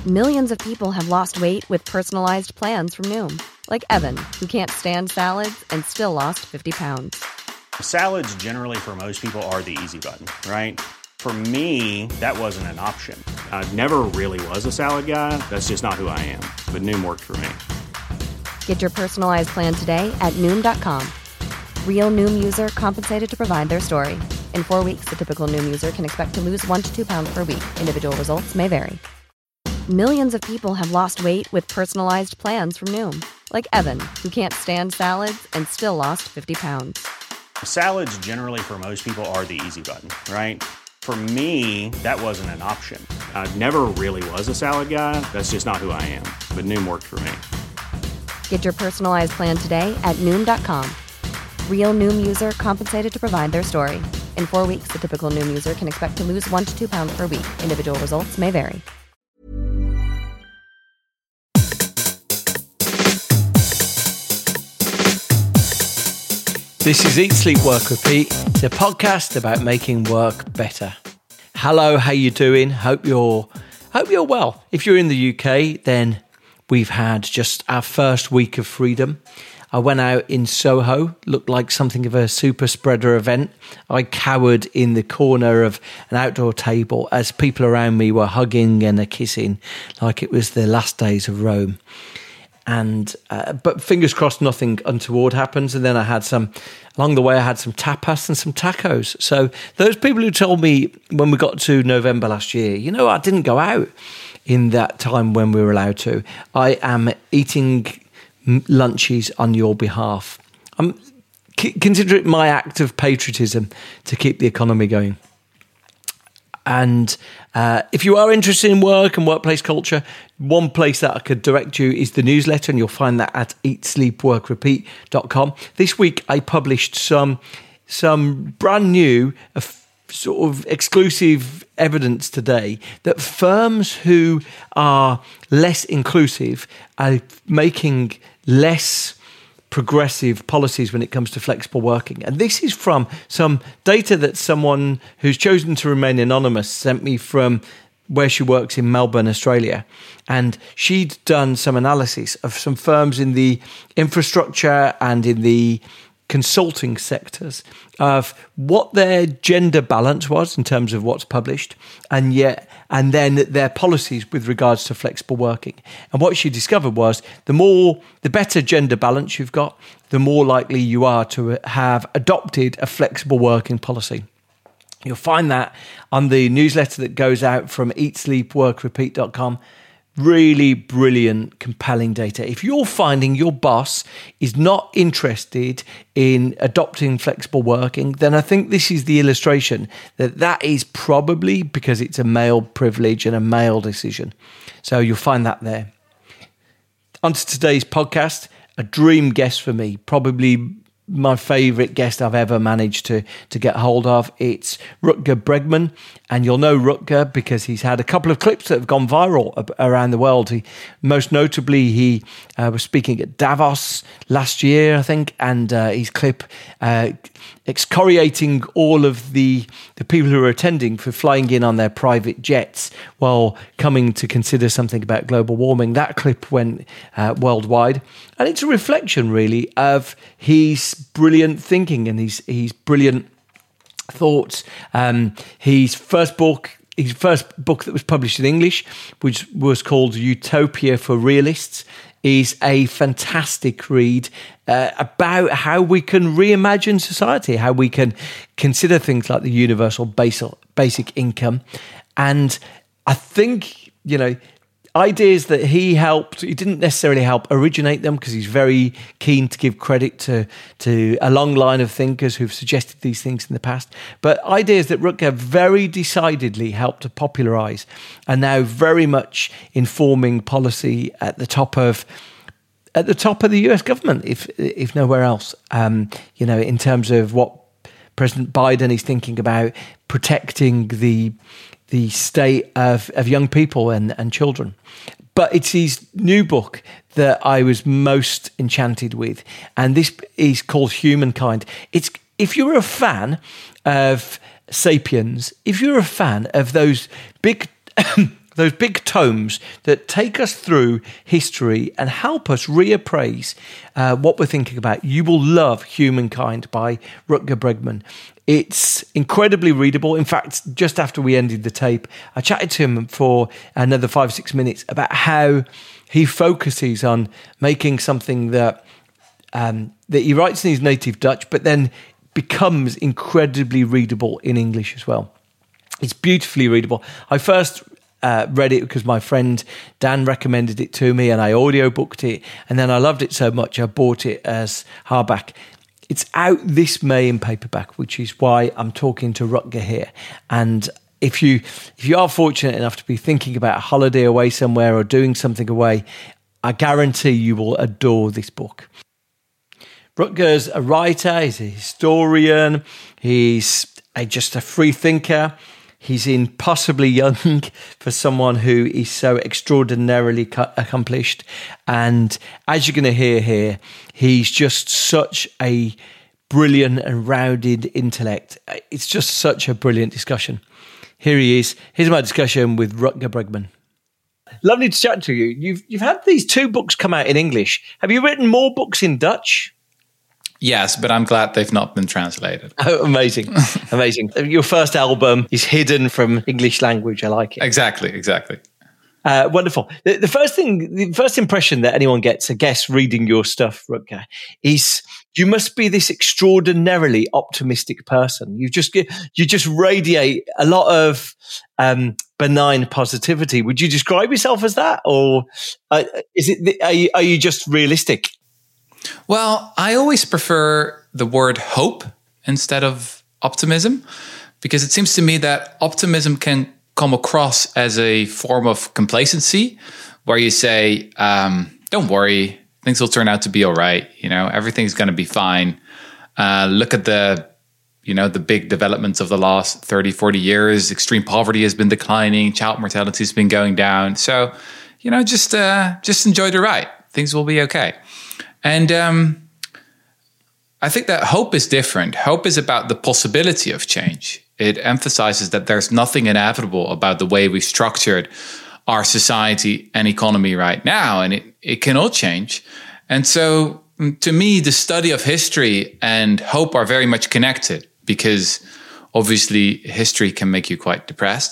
Millions of people have lost weight with personalized plans from Noom. Like Evan, who can't stand salads and still lost 50 pounds. Salads generally for most people are the easy button, right? For me, that wasn't an option. I never really was a salad guy. That's just not who I am. But Noom worked for me. Get your personalized plan today at Noom.com. Real Noom user compensated to provide their story. In 4 weeks, the typical Noom user can expect to lose 1 to 2 pounds per week. Individual results may vary. Millions of people have lost weight with personalized plans from Noom. Like Evan, who can't stand salads and still lost 50 pounds. Salads generally for most people are the easy button, right? For me, that wasn't an option. I never really was a salad guy. That's just not who I am. But Noom worked for me. Get your personalized plan today at Noom.com. Real Noom user compensated to provide their story. In 4 weeks, the typical Noom user can expect to lose 1 to 2 pounds per week. Individual results may vary. This is Eat, Sleep, Work, Repeat. It's a podcast about making work better. Hello, how you doing? Hope you're well. If you're in the UK, then we've had just our first week of freedom. I went out in Soho, looked like something of a super spreader event. I cowered in the corner of an outdoor table as people around me were hugging and kissing like it was the last days of Rome. But fingers crossed nothing untoward happens. And then along the way I had some tapas and some tacos. So those people who told me when we got to November last year, I didn't go out in that time when we were allowed to. I am eating lunches on your behalf. Consider it my act of patriotism to keep the economy going. And if you are interested in work and workplace culture, one place that I could direct you is the newsletter, and you'll find that at eatsleepworkrepeat.com. This week I published some brand new sort of exclusive evidence today that firms who are less inclusive are making less progressive policies when it comes to flexible working. And this is from some data that someone who's chosen to remain anonymous sent me from where she works in Melbourne, Australia. And she'd done some analysis of some firms in the infrastructure and in the consulting sectors of what their gender balance was in terms of what's published, and then their policies with regards to flexible working. And what she discovered was the better gender balance you've got, the more likely you are to have adopted a flexible working policy. You'll find that on the newsletter that goes out from eatsleepworkrepeat.com. Really brilliant, compelling data. If you're finding your boss is not interested in adopting flexible working, then I think this is the illustration that is probably because it's a male privilege and a male decision. So you'll find that there. On to today's podcast, a dream guest for me, probably my favourite guest I've ever managed to get hold of. It's Rutger Bregman, and you'll know Rutger because he's had a couple of clips that have gone viral around the world. Most notably, he was speaking at Davos last year, I think, and his clip excoriating all of the people who are attending for flying in on their private jets while coming to consider something about global warming. That clip went worldwide, and it's a reflection really of his brilliant thinking and his brilliant thoughts. His first book that was published in English, which was called Utopia for Realists, is a fantastic read about how we can reimagine society, how we can consider things like the universal basic income. And I think, ideas that he didn't necessarily help originate them, because he's very keen to give credit to a long line of thinkers who've suggested these things in the past. But ideas that Rutger very decidedly helped to popularise are now very much informing policy at the top of the US government, if nowhere else. In terms of what President Biden is thinking about protecting the state of young people and children. But it's his new book that I was most enchanted with, and this is called Humankind. If you're a fan of Sapiens, if you're a fan of those big those big tomes that take us through history and help us reappraise what we're thinking about. You will love Humankind by Rutger Bregman. It's incredibly readable. In fact, just after we ended the tape, I chatted to him for another 5-6 minutes about how he focuses on making something that he writes in his native Dutch, but then becomes incredibly readable in English as well. It's beautifully readable. I first read it because my friend Dan recommended it to me and I audiobooked it, and then I loved it so much I bought it as hardback. It's out this May in paperback, which is why I'm talking to Rutger here. And if you are fortunate enough to be thinking about a holiday away somewhere or doing something away, I guarantee you will adore this book. Rutger's a writer, he's a historian, he's just a free thinker. He's impossibly young for someone who is so extraordinarily accomplished. And as you're going to hear here, he's just such a brilliant and rounded intellect. It's just such a brilliant discussion. Here he is. Here's my discussion with Rutger Bregman. Lovely to chat to you. You've had these 2 books come out in English. Have you written more books in Dutch? Yes, but I'm glad they've not been translated. Oh, amazing. Amazing. Your first album is hidden from English language. I like it. Exactly. Wonderful. The first impression that anyone gets, I guess, reading your stuff, Rutger, is you must be this extraordinarily optimistic person. You just radiate a lot of benign positivity. Would you describe yourself as that, or are you just realistic? Well, I always prefer the word hope instead of optimism, because it seems to me that optimism can come across as a form of complacency, where you say, don't worry, things will turn out to be all right. Everything's going to be fine. Look at the big developments of the last 30, 40 years. Extreme poverty has been declining. Child mortality has been going down. So, just enjoy the ride. Things will be okay. And I think that hope is different. Hope is about the possibility of change. It emphasizes that there's nothing inevitable about the way we've structured our society and economy right now, and it can all change. And so, to me, the study of history and hope are very much connected, because obviously history can make you quite depressed,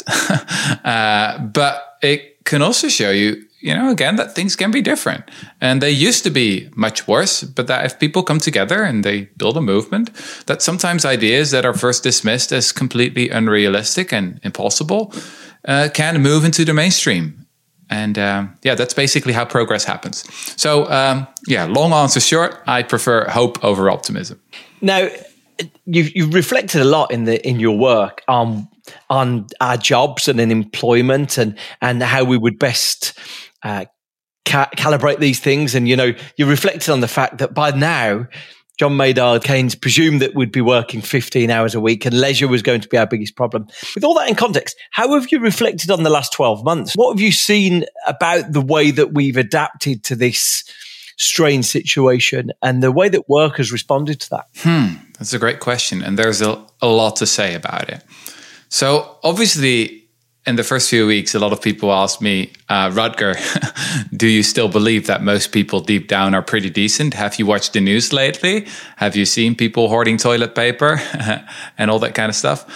but it can also show you, again, that things can be different. And they used to be much worse, but that if people come together and they build a movement, that sometimes ideas that are first dismissed as completely unrealistic and impossible can move into the mainstream. And that's basically how progress happens. So, long answer short, I prefer hope over optimism. Now, you've reflected a lot in your work on our jobs and in employment and how we would best calibrate these things. And, you reflected on the fact that by now, John Maynard Keynes presumed that we'd be working 15 hours a week and leisure was going to be our biggest problem. With all that in context, how have you reflected on the last 12 months? What have you seen about the way that we've adapted to this strange situation and the way that work has responded to that? That's a great question. And there's a lot to say about it. So obviously, in the first few weeks, a lot of people asked me, Rutger, do you still believe that most people deep down are pretty decent? Have you watched the news lately? Have you seen people hoarding toilet paper and all that kind of stuff?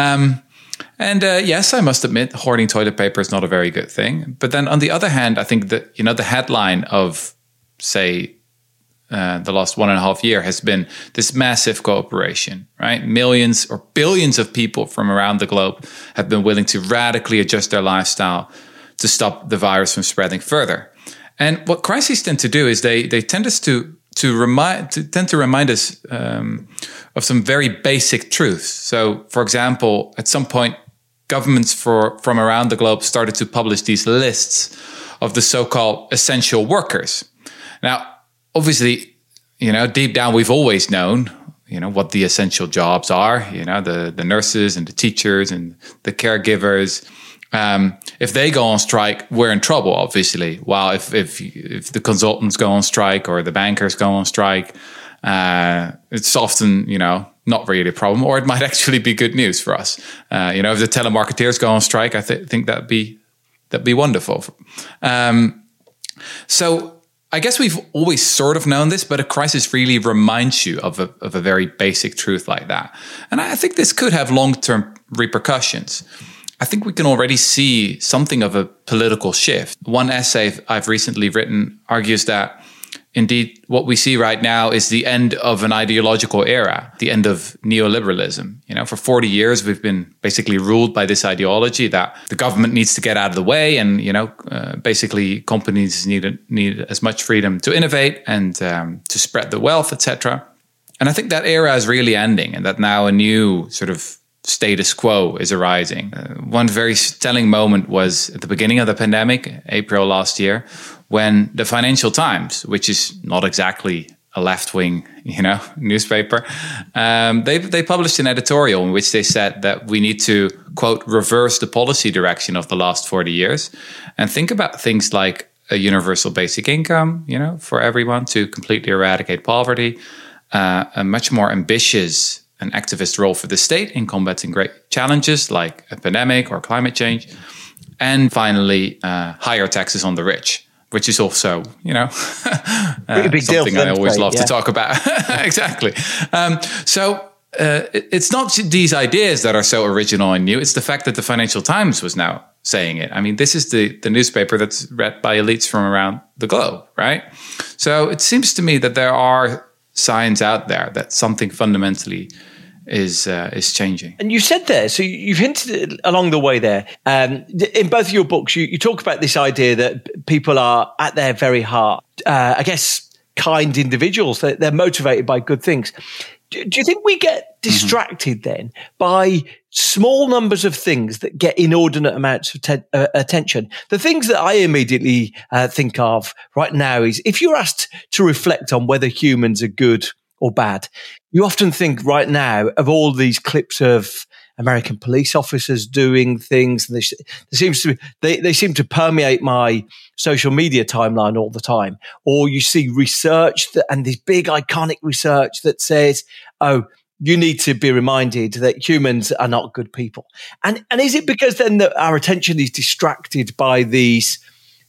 Yes, I must admit, hoarding toilet paper is not a very good thing. But then on the other hand, I think that, the headline of, say, the last 1.5 years has been this massive cooperation, right? Millions or billions of people from around the globe have been willing to radically adjust their lifestyle to stop the virus from spreading further. And what crises tend to do is they tend us to remind us of some very basic truths. So, for example, at some point, governments from around the globe started to publish these lists of the so-called essential workers. Now, obviously, deep down, we've always known, what the essential jobs are, the nurses and the teachers and the caregivers. If they go on strike, we're in trouble, obviously. While if the consultants go on strike or the bankers go on strike, it's often, not really a problem, or it might actually be good news for us. If the telemarketers go on strike, I think that'd be That'd be wonderful. So I guess we've always sort of known this, but a crisis really reminds you of a very basic truth like that. And I think this could have long-term repercussions. I think we can already see something of a political shift. One essay I've recently written argues that indeed what we see right now is the end of an ideological era, the end of neoliberalism. For 40 years, we've been basically ruled by this ideology that the government needs to get out of the way, and basically companies need as much freedom to innovate and to spread the wealth, etc. And I think that era is really ending, and that now a new sort of status quo is arising. One very telling moment was at the beginning of the pandemic, April last year, when the Financial Times, which is not exactly a left-wing, newspaper, they published an editorial in which they said that we need to, quote, reverse the policy direction of the last 40 years and think about things like a universal basic income, for everyone, to completely eradicate poverty, a much more ambitious and activist role for the state in combating great challenges like a pandemic or climate change, and finally, higher taxes on the rich, which is also, big something I always love to talk about. Exactly. So it's not these ideas that are so original and new. It's the fact that the Financial Times was now saying it. I mean, this is the newspaper that's read by elites from around the globe, right? So it seems to me that there are signs out there that something fundamentally is changing. And you said there, so you've hinted along the way there, in both of your books, you talk about this idea that people are at their very heart, I guess, kind individuals. They're motivated by good things. Do you think we get distracted then by small numbers of things that get inordinate amounts of attention? The things that I immediately think of right now is if you're asked to reflect on whether humans are good or bad, you often think right now of all these clips of American police officers doing things. And they seem to permeate my social media timeline all the time. Or you see research and this big iconic research that says, oh, you need to be reminded that humans are not good people. And is it because then that our attention is distracted by these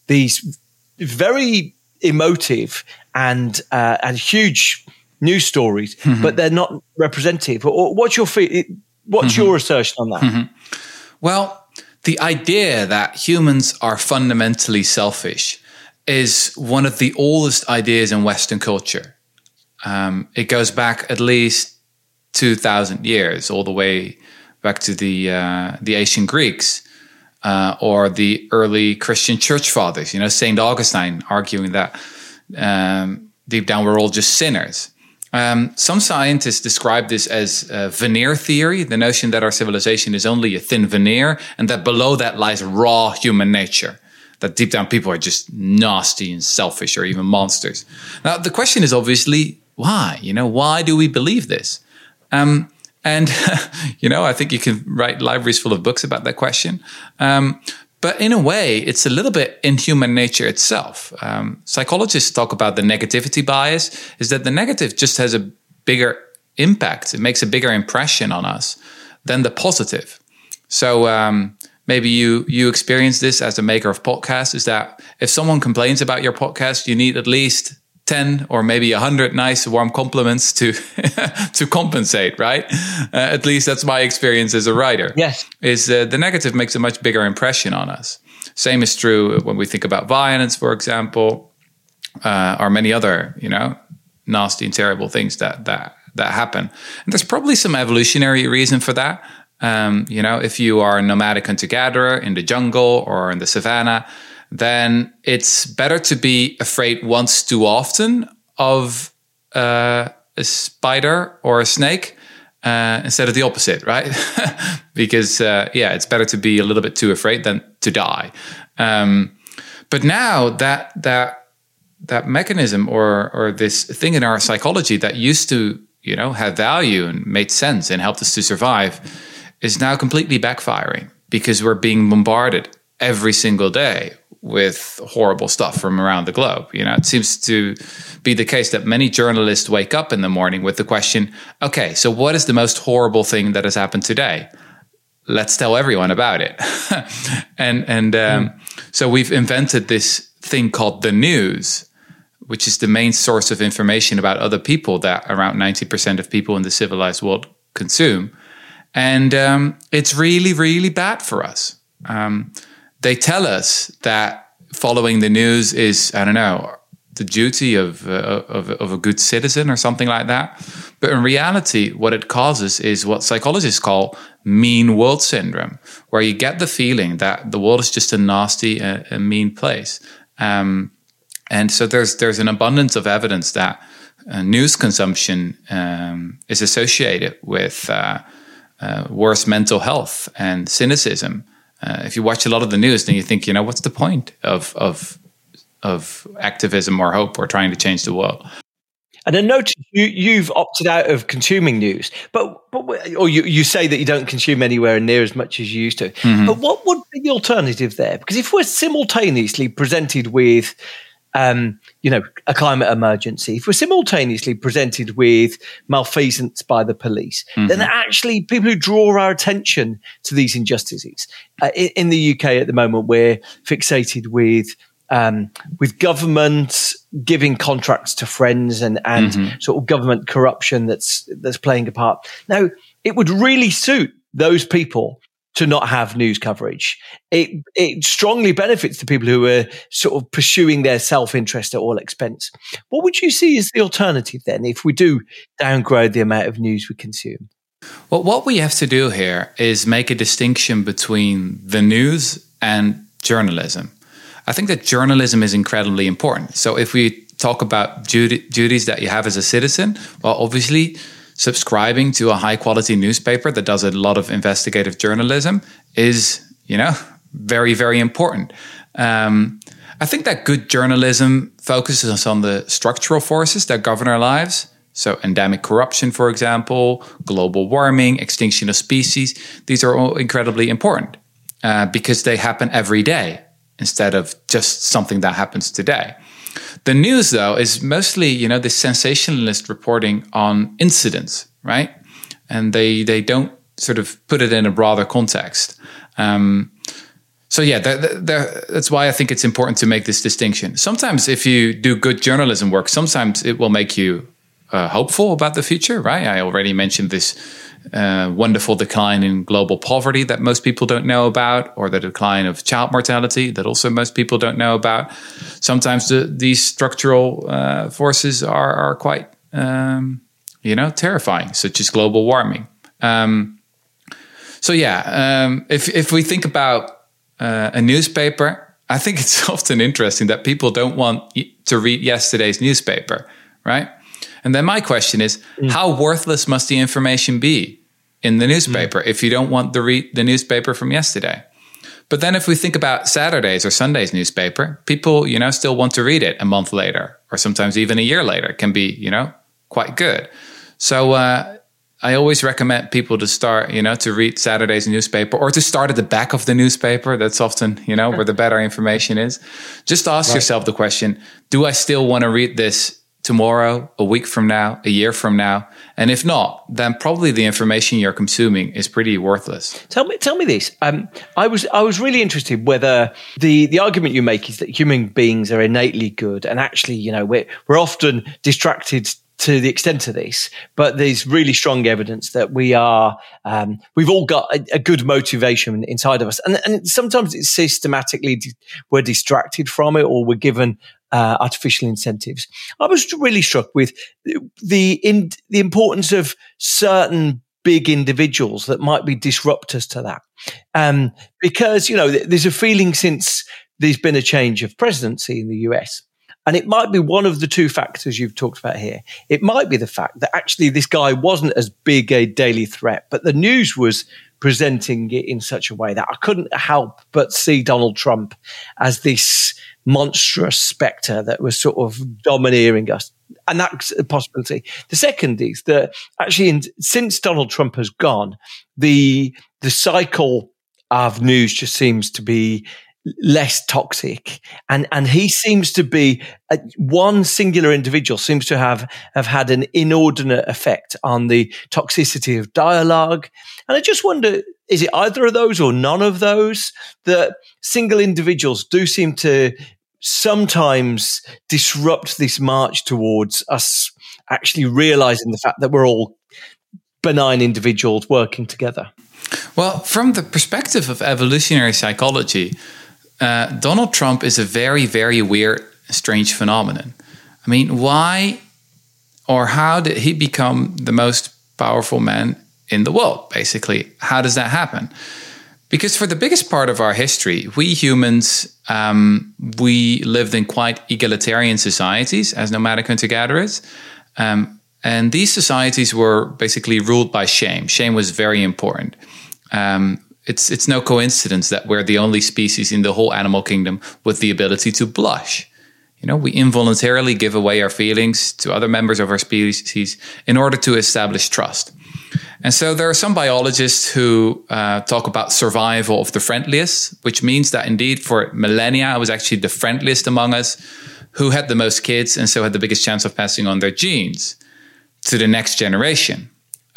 very emotive and huge news stories, but they're not representative? Or what's your your assertion on that? Well, the idea that humans are fundamentally selfish is one of the oldest ideas in Western culture. It goes back at least 2,000 years, all the way back to the ancient Greeks or the early Christian church fathers. Saint Augustine arguing that deep down we're all just sinners. Some scientists describe this as veneer theory, the notion that our civilization is only a thin veneer and that below that lies raw human nature, that deep down people are just nasty and selfish or even monsters. Now, the question is obviously why? Why do we believe this? And, I think you can write libraries full of books about that question. But in a way, it's a little bit in human nature itself. Psychologists talk about the negativity bias, is that the negative just has a bigger impact. It makes a bigger impression on us than the positive. So maybe you experience this as a maker of podcasts, is that if someone complains about your podcast, you need at least 10 or maybe 100 nice warm compliments to compensate, right? At least that's my experience as a writer. Yes. Is the negative makes a much bigger impression on us. Same is true when we think about violence, for example, or many other, nasty and terrible things that happen. And there's probably some evolutionary reason for that. If you are a nomadic hunter-gatherer in the jungle or in the savannah, then it's better to be afraid once too often of a spider or a snake instead of the opposite, right? Because, it's better to be a little bit too afraid than to die. But now that mechanism or this thing in our psychology that used to, have value and made sense and helped us to survive is now completely backfiring because we're being bombarded every single day with horrible stuff from around the globe. It seems to be the case that many journalists wake up in the morning with the question, okay, so what is the most horrible thing that has happened today? let's tell everyone about it. So we've invented this thing called the news, which is the main source of information about other people that around 90% of people in the civilized world consume. And it's really, really bad for us. They tell us that following the news is, I don't know, the duty of a good citizen or something like that. But in reality, what it causes is what psychologists call mean world syndrome, where you get the feeling that the world is just a nasty, a mean place. And so there's an abundance of evidence that news consumption is associated with worse mental health and cynicism. If you watch a lot of the news, then you think, what's the point of activism or hope or trying to change the world? And I noticed you've opted out of consuming news, or you say that you don't consume anywhere near as much as you used to. Mm-hmm. But what would be the alternative there? Because if we're simultaneously presented with, a climate emergency, if we're simultaneously presented with malfeasance by the police, then actually people who draw our attention to these injustices in the UK at the moment, we're fixated with government giving contracts to friends and sort of government corruption that's playing a part. Now, it would really suit those people to not have news coverage. It strongly benefits the people who are sort of pursuing their self-interest at all expense. What would you see as the alternative then if we do downgrade the amount of news we consume? Well, what we have to do here is make a distinction between the news and journalism. I think that journalism is incredibly important. So if we talk about duties that you have as a citizen, well, obviously subscribing to a high quality newspaper that does a lot of investigative journalism is, very, very important. I think that good journalism focuses on the structural forces that govern our lives. So endemic corruption, for example, global warming, extinction of species. These are all incredibly important because they happen every day instead of just something that happens today. The news, though, is mostly, this sensationalist reporting on incidents, right? And they don't sort of put it in a broader context. That's why I think it's important to make this distinction. Sometimes if you do good journalism work, sometimes it will make you hopeful about the future, right? I already mentioned this wonderful decline in global poverty that most people don't know about, or the decline of child mortality that also most people don't know about. Sometimes these structural forces are quite, terrifying, such as global warming. If we think about a newspaper, I think it's often interesting that people don't want to read yesterday's newspaper, right? And then my question is, how worthless must the information be in the newspaper if you don't want to read the newspaper from yesterday? But then if we think about Saturday's or Sunday's newspaper, people, still want to read it a month later, or sometimes even a year later. It can be, quite good. So I always recommend people to start, to read Saturday's newspaper, or to start at the back of the newspaper. That's often, where the better information is. Just ask yourself the question, do I still want to read this tomorrow, a week from now, a year from now? And if not, then probably the information you're consuming is pretty worthless. Tell me this. I was really interested whether the argument you make is that human beings are innately good, and actually, we're often distracted to the extent of this, but there's really strong evidence that we've all got a good motivation inside of us, and sometimes it's systematically we're distracted from it, or we're given artificial incentives. I was really struck with the importance of certain big individuals that might be disruptors to that, because there's a feeling since there's been a change of presidency in the US. And it might be one of the two factors you've talked about here. It might be the fact that actually this guy wasn't as big a daily threat, but the news was presenting it in such a way that I couldn't help but see Donald Trump as this monstrous spectre that was sort of domineering us. And that's a possibility. The second is that actually since Donald Trump has gone, the cycle of news just seems to be less toxic, and he seems to be one singular individual seems to have had an inordinate effect on the toxicity of dialogue. And I just wonder, is it either of those or none of those? That single individuals do seem to sometimes disrupt this march towards us actually realizing the fact that we're all benign individuals working together. Well, from the perspective of evolutionary psychology, Donald Trump is a very, very weird, strange phenomenon. I mean, why or how did he become the most powerful man in the world, basically? How does that happen? Because for the biggest part of our history, we humans, we lived in quite egalitarian societies as nomadic hunter-gatherers. And these societies were basically ruled by shame. Shame was very important. It's no coincidence that we're the only species in the whole animal kingdom with the ability to blush. You know, we involuntarily give away our feelings to other members of our species in order to establish trust. And so there are some biologists who talk about survival of the friendliest, which means that indeed for millennia, it was actually the friendliest among us who had the most kids and so had the biggest chance of passing on their genes to the next generation.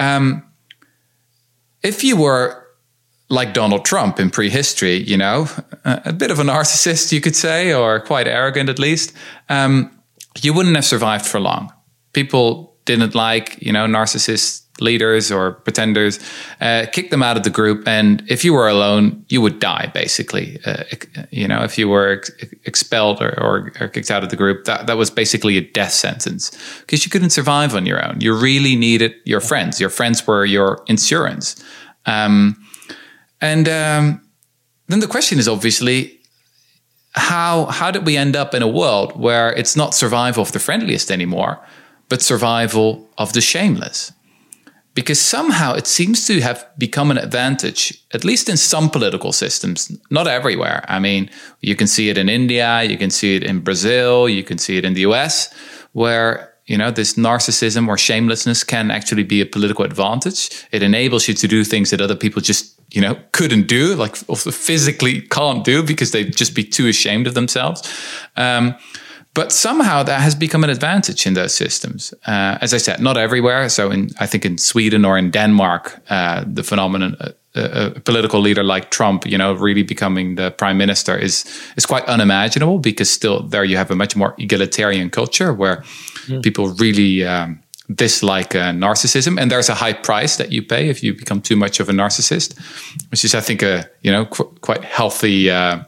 If you were like Donald Trump in prehistory, you know, a bit of a narcissist, you could say, or quite arrogant at least, you wouldn't have survived for long. People didn't like, you know, narcissist leaders or pretenders, kick them out of the group. And if you were alone, you would die, basically. You know, if you were expelled or kicked out of the group, that was basically a death sentence because you couldn't survive on your own. You really needed your friends. Your friends were your insurance. And then the question is obviously, how did we end up in a world where it's not survival of the friendliest anymore, but survival of the shameless? Because somehow it seems to have become an advantage, at least in some political systems, not everywhere. I mean, you can see it in India, you can see it in Brazil, you can see it in the US, where, you know, this narcissism or shamelessness can actually be a political advantage. It enables you to do things that other people just, you know, couldn't do, like physically can't do because they'd just be too ashamed of themselves. But somehow that has become an advantage in those systems. As I said, not everywhere. So I think in Sweden or in Denmark, the phenomenon, a political leader like Trump, you know, really becoming the prime minister is quite unimaginable because still there you have a much more egalitarian culture where people really dislike narcissism. And there's a high price that you pay if you become too much of a narcissist, which is, I think, a, you know, quite healthy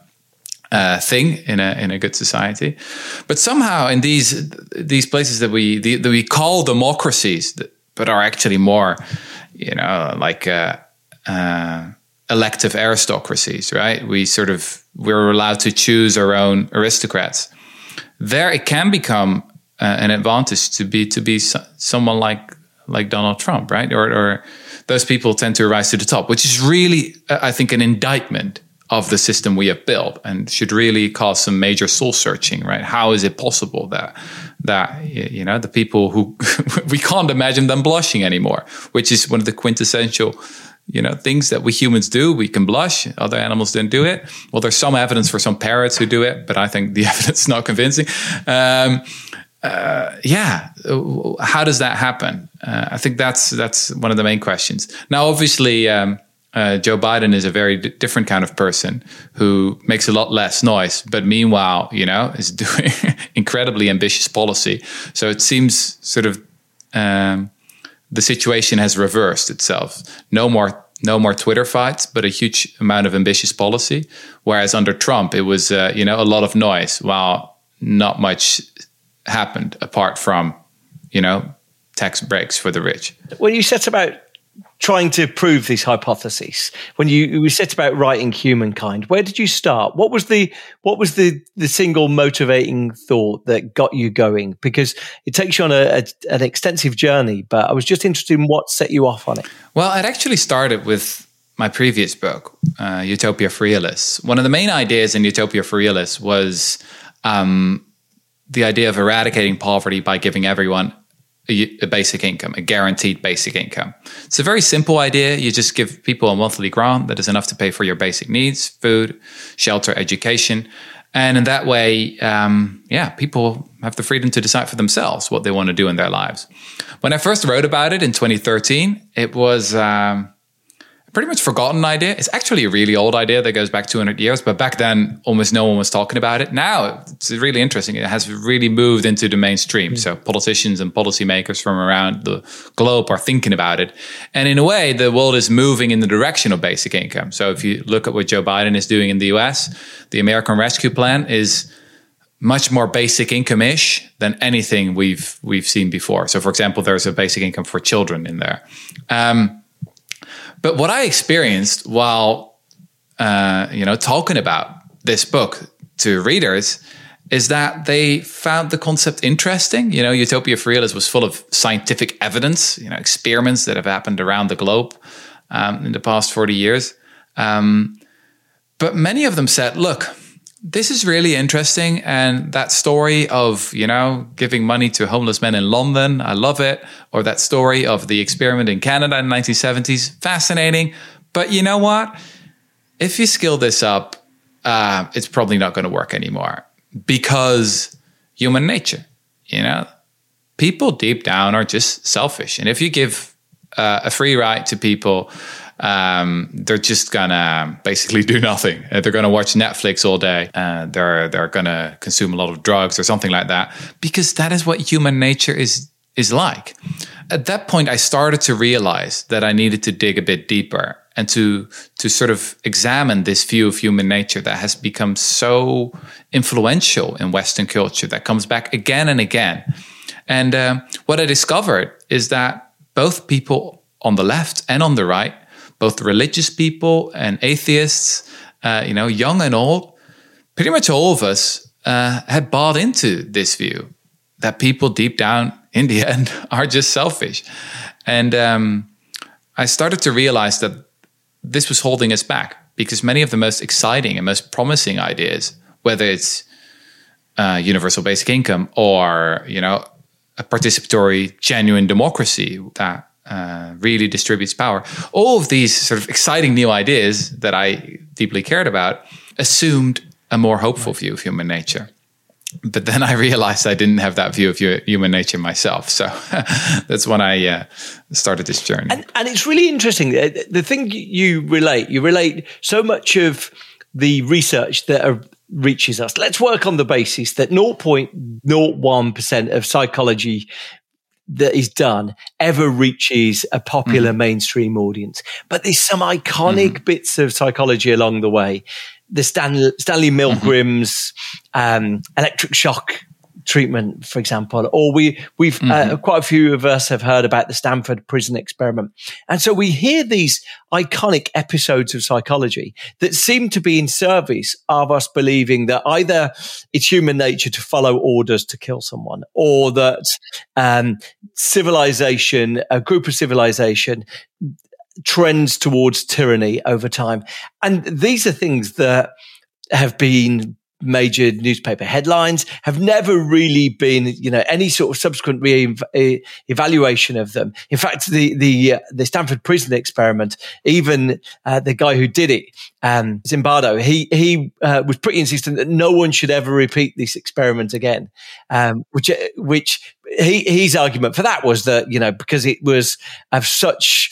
thing in a good society. But somehow in these places that we call democracies, but are actually more, you know, like elective aristocracies, right? We're allowed to choose our own aristocrats. There it can become an advantage to be someone like Donald Trump, right? Or those people tend to rise to the top, which is really, I think, an indictment of the system we have built and should really cause some major soul searching, right? How is it possible that you know, the people who we can't imagine them blushing anymore, which is one of the quintessential, you know, things that we humans do. We can blush. Other animals don't do it. Well, there's some evidence for some parrots who do it, but I think the evidence is not convincing. How does that happen? I think that's one of the main questions. Now, obviously, Joe Biden is a very different kind of person who makes a lot less noise, but meanwhile, you know, is doing incredibly ambitious policy. So it seems sort of the situation has reversed itself. No more Twitter fights, but a huge amount of ambitious policy. Whereas under Trump, it was you know, a lot of noise, while not much happened apart from, you know, tax breaks for the rich. When you set about trying to prove these hypotheses, when you set about writing Humankind, where did you start? What was the single motivating thought that got you going? Because it takes you on an extensive journey, but I was just interested in what set you off on it. Well, it actually started with my previous book, Utopia for Realists. One of the main ideas in Utopia for Realists was the idea of eradicating poverty by giving everyone a basic income, a guaranteed basic income. It's a very simple idea. You just give people a monthly grant that is enough to pay for your basic needs, food, shelter, education. And in that way, people have the freedom to decide for themselves what they want to do in their lives. When I first wrote about it in 2013, it was pretty much forgotten idea. It's actually a really old idea that goes back 200 years, but back then almost no one was talking about it. Now it's really interesting. It has really moved into the mainstream. So politicians and policymakers from around the globe are thinking about it. And in a way, the world is moving in the direction of basic income. So if you look at what Joe Biden is doing in the US, the American Rescue Plan is much more basic income-ish than anything we've seen before. So for example, there's a basic income for children in there. But what I experienced while, talking about this book to readers is that they found the concept interesting. Utopia for Realists was full of scientific evidence, experiments that have happened around the globe in the past 40 years. But many of them said, look, this is really interesting. And that story of, giving money to homeless men in London, I love it. Or that story of the experiment in Canada in the 1970s, fascinating. But you know what? If you scale this up, it's probably not going to work anymore because human nature, people deep down are just selfish. And if you give a free ride to people, they're just gonna basically do nothing. They're gonna watch Netflix all day. They're gonna consume a lot of drugs or something like that, because that is what human nature is like. At that point, I started to realize that I needed to dig a bit deeper and to sort of examine this view of human nature that has become so influential in Western culture, that comes back again and again. And what I discovered is that both people on the left and on the right, both religious people and atheists, young and old, pretty much all of us had bought into this view that people deep down in the end are just selfish. And I started to realize that this was holding us back, because many of the most exciting and most promising ideas, whether it's universal basic income or, a participatory, genuine democracy that really distributes power. All of these sort of exciting new ideas that I deeply cared about assumed a more hopeful view of human nature. But then I realized I didn't have that view of human nature myself. So that's when I started this journey. And it's really interesting. The thing you relate so much of the research that reaches us. Let's work on the basis that 0.01% of psychology that is done ever reaches a popular mainstream audience. But there's some iconic bits of psychology along the way. The Stanley Milgram's electric shock treatment, for example, or we've quite a few of us have heard about the Stanford Prison Experiment. And so we hear these iconic episodes of psychology that seem to be in service of us believing that either it's human nature to follow orders to kill someone, or that civilization, a group of civilization, trends towards tyranny over time. And these are things that have been major newspaper headlines, have never really been, any sort of subsequent evaluation of them. In fact, the Stanford Prison Experiment, even the guy who did it, Zimbardo, he was pretty insistent that no one should ever repeat this experiment again. Which his argument for that was that, because it was of such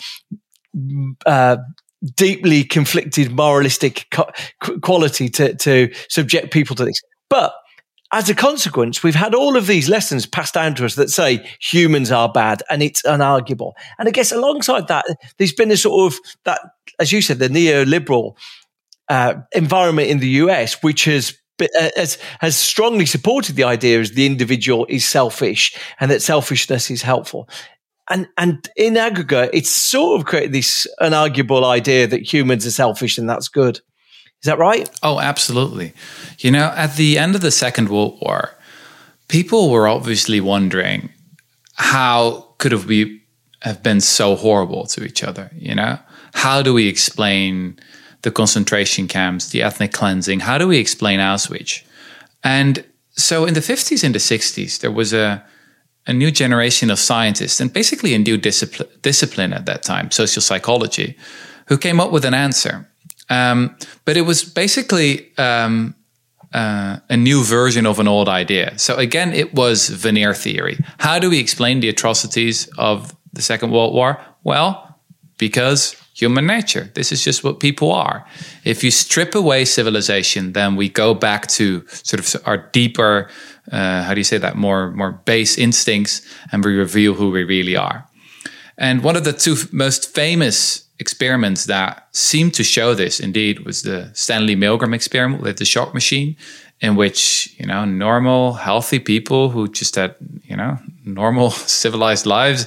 deeply conflicted moralistic quality to subject people to this. But as a consequence, we've had all of these lessons passed down to us that say humans are bad, and it's unarguable. And I guess alongside that, there's been a sort of that, as you said, the neoliberal environment in the US, which has strongly supported the idea as the individual is selfish and that selfishness is helpful. And in aggregate, it's sort of created this unarguable idea that humans are selfish and that's good. Is that right? Oh, absolutely. At the end of the Second World War, people were obviously wondering, how could we have been so horrible to each other? How do we explain the concentration camps, the ethnic cleansing? How do we explain Auschwitz? And so in the 50s and the 60s, there was a a new generation of scientists, and basically a new discipline at that time, social psychology, who came up with an answer. But it was basically a new version of an old idea. So again, it was veneer theory. How do we explain the atrocities of the Second World War? Well, because human nature. This is just what people are. If you strip away civilization, then we go back to sort of our deeper, more base instincts, and we reveal who we really are. And one of the two most famous experiments that seemed to show this, indeed, was the Stanley Milgram experiment with the shock machine, in which, normal, healthy people who just had, normal, civilized lives,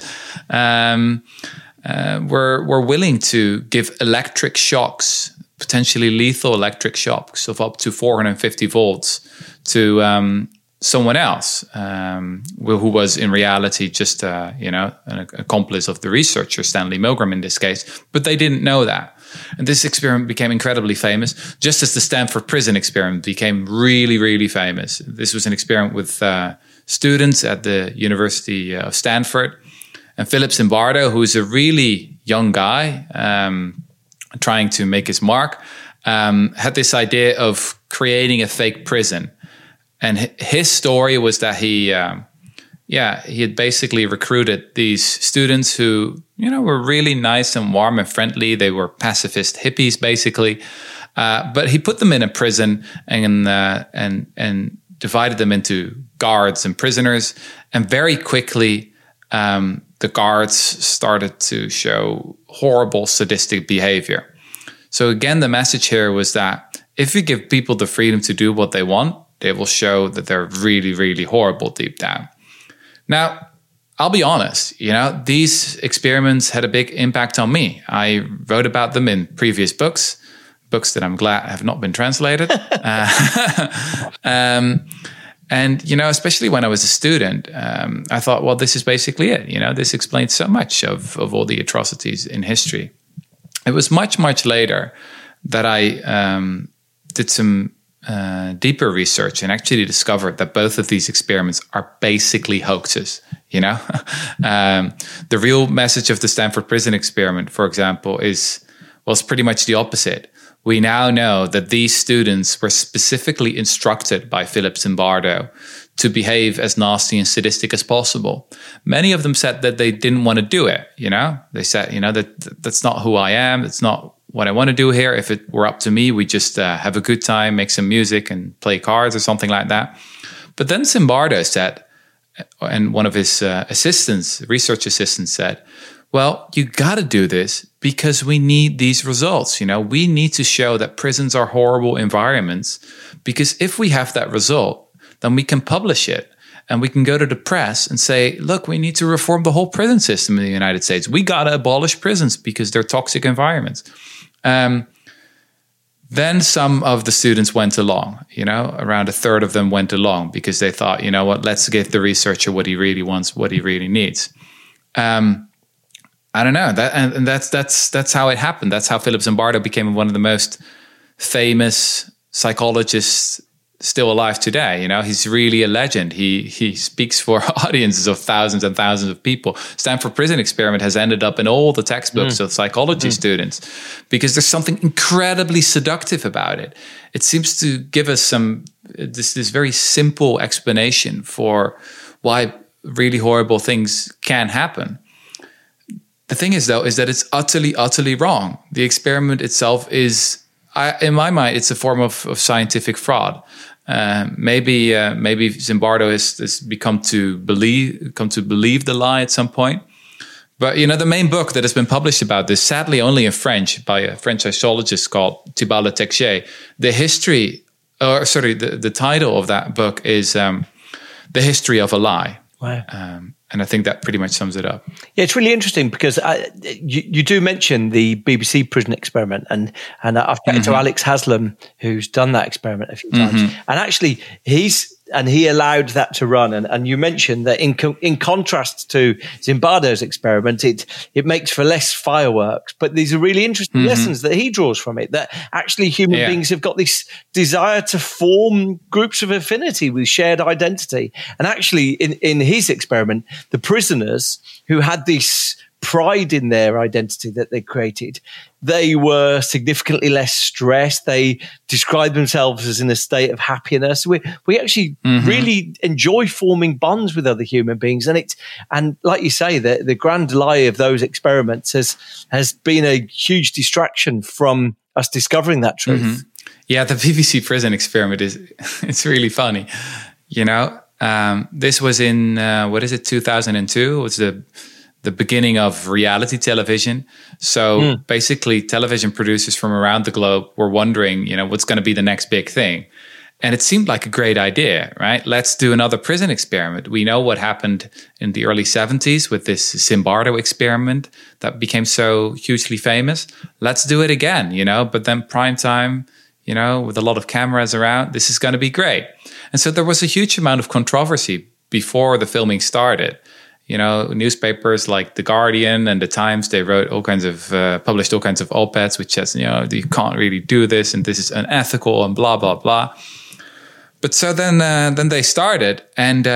were willing to give electric shocks, potentially lethal electric shocks of up to 450 volts to someone else who was in reality just an accomplice of the researcher, Stanley Milgram in this case, but they didn't know that. And this experiment became incredibly famous, just as the Stanford prison experiment became really, really famous. This was an experiment with students at the University of Stanford. And Philip Zimbardo, who is a really young guy trying to make his mark, had this idea of creating a fake prison. And his story was that he had basically recruited these students who, were really nice and warm and friendly. They were pacifist hippies, basically. But he put them in a prison and divided them into guards and prisoners. And very quickly, the guards started to show horrible sadistic behavior. So again, the message here was that if you give people the freedom to do what they want, they will show that they're really, really horrible deep down. Now, I'll be honest, these experiments had a big impact on me. I wrote about them in previous books that I'm glad have not been translated. And, especially when I was a student, I thought, well, this is basically it. This explains so much of all the atrocities in history. It was much, much later that I did some deeper research and actually discovered that both of these experiments are basically hoaxes. The real message of the Stanford prison experiment, for example, was pretty much the opposite. We now know that these students were specifically instructed by Philip Zimbardo to behave as nasty and sadistic as possible. Many of them said that they didn't want to do it. They said, that's not who I am. That's not what I want to do here. If it were up to me, we just have a good time, make some music and play cards or something like that. But then Zimbardo said, and one of his research assistants said, well, you got to do this because we need these results. We need to show that prisons are horrible environments, because if we have that result, then we can publish it and we can go to the press and say, look, we need to reform the whole prison system in the United States. We got to abolish prisons because they're toxic environments. Then some of the students went along, around a third of them went along because they thought, let's give the researcher what he really wants, what he really needs. I don't know that's how it happened. That's how Philip Zimbardo became one of the most famous psychologists still alive today. He's really a legend. He speaks for audiences of thousands and thousands of people. Stanford Prison Experiment has ended up in all the textbooks of psychology students because there's something incredibly seductive about it. It seems to give us this very simple explanation for why really horrible things can happen. The thing is, though, is that it's utterly, utterly wrong. The experiment itself is, in my mind, it's a form of scientific fraud. Maybe Zimbardo has come to believe the lie at some point. But the main book that has been published about this, sadly only in French, by a French sociologist called Thibault Letexier, the title of that book is The History of a Lie. Wow. And I think that pretty much sums it up. Yeah, it's really interesting because you do mention the BBC prison experiment, and I've spoken to Alex Haslam, who's done that experiment a few times. And actually, he's and he allowed that to run. And you mentioned that in contrast to Zimbardo's experiment, it makes for less fireworks. But these are really interesting lessons that he draws from it, that actually human beings have got this desire to form groups of affinity with shared identity. And actually, in his experiment, the prisoners who had this pride in their identity that they created, they were significantly less stressed. They described themselves as in a state of happiness. We actually really enjoy forming bonds with other human beings, and like you say, the grand lie of those experiments has been a huge distraction from us discovering that truth. Yeah, the BBC prison experiment it's really funny. This was in 2002. It was the beginning of reality television. So basically television producers from around the globe were wondering, what's going to be the next big thing. And it seemed like a great idea, right? Let's do another prison experiment. We know what happened in the early 70s with this Zimbardo experiment that became so hugely famous. Let's do it again, but then prime time, with a lot of cameras around, this is going to be great. And so there was a huge amount of controversy before the filming started. Newspapers like The Guardian and The Times, they wrote published all kinds of op-eds which says, you can't really do this and this is unethical and blah, blah, blah. But so then they started, and